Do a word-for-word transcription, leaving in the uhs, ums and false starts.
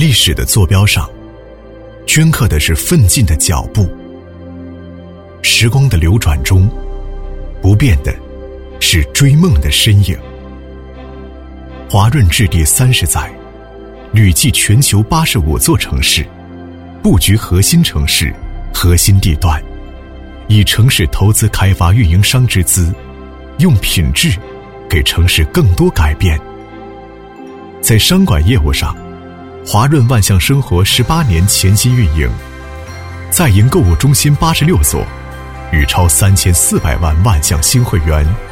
历史的坐标上，镌刻的是奋进的脚步。时光的流转中，不变的是追梦的身影。华润置地三十载，屡继全球八十五座城市，布局核心城市、核心地段，以城市投资开发运营商之资，用品质给城市更多改变。在商管业务上，华润万象生活十八年潜心运营，在营购物中心八十六所，与超三千四百万万象新会员